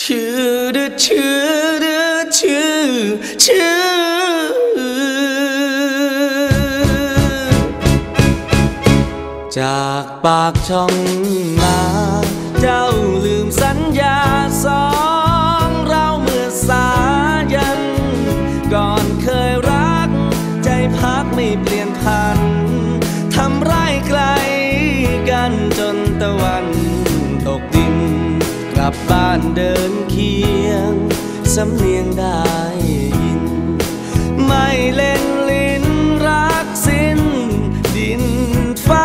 ชื่อดือชื่อดือชื่อชื่อจากปากช่องมาเจ้าลืมสัญญาสองเราเมื่อสายันก่อนเคยรักใจพักไม่เปลี่ยนพันทำไรไกลกันจนตะวันตกดินกลับบ้านเดินเคียงสำเนียงได้ยินไม่เล่นลิ้นรักสิ้นดินฟ้า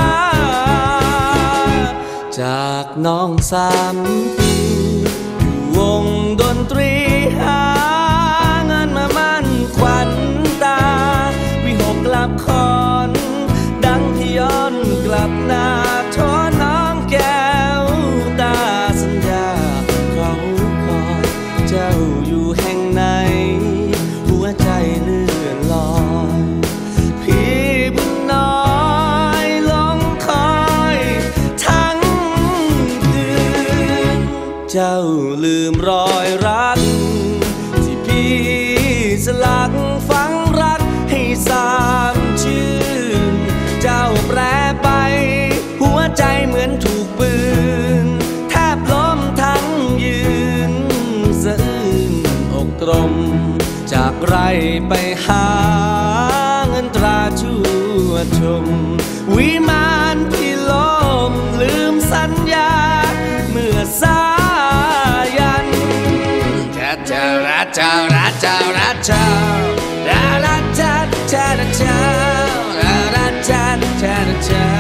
จากน้อง3 ปีอยู่วงดนตรีหาเงินมามั่นขวัญตาวิหกกลับคอนดังที่ย้อนกลับหน้าโทษน้องแก้วตาสัญญาเขาคอยเจ้าอยู่แห่งไหนหัวใจเลื่อนลอยพี่บุญน้อยลงคอยทั้งคืนเจ้าลืมรอยรักที่พี่สลักฝังรักให้สามชื่นเจ้าแปรไปหัวใจเหมือนถูกปืนแทบล้มทั้งยืนสะอื้นอกตรมจากไรไปหาเงินตราชั่วชมวิมานที่ล้มลืมสัญญาเมื่อสายันเจ้ารักเจ้ารักเจ้ารักเจ้ารักรักเจ้าเจ้าเจ้ารักเจ้าเจ้าเจ้า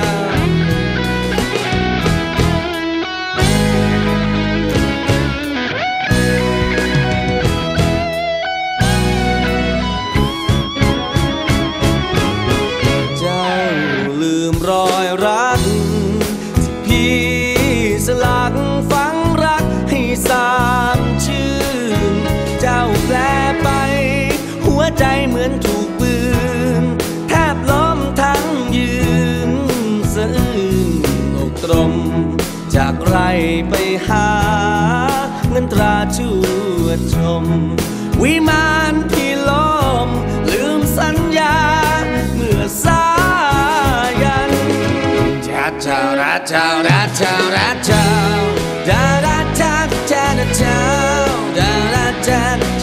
ลืมรอยรักที่พี่สลักฝังรักให้สามชื่นเจ้าแปลไปหัวใจเหมือนถูกปืนแทบล้มทั้งยืนสะอื้นอกตรมจากไรไปหาเงินตราชั่วชมวิมานพี่ล้มลืมสัญญาเมื่อสายันเจ้ารักเจ้ารักเจ้ารักเจ้าดารักเจ้าเจ้าเจ้าดารักเจ้า